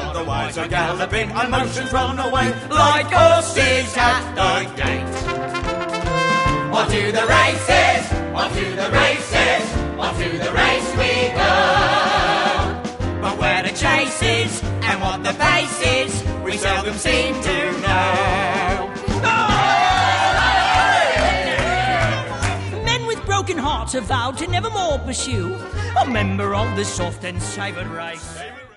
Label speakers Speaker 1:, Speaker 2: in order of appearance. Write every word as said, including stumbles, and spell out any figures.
Speaker 1: otherwise are galloping, our motions run away like horses at the gate. On to the races, on to the races, on to the race we go. But where the chase is and what the pace is, we seldom seem to know.
Speaker 2: Men with broken hearts have vowed to never more pursue a member of the soft and savoured race.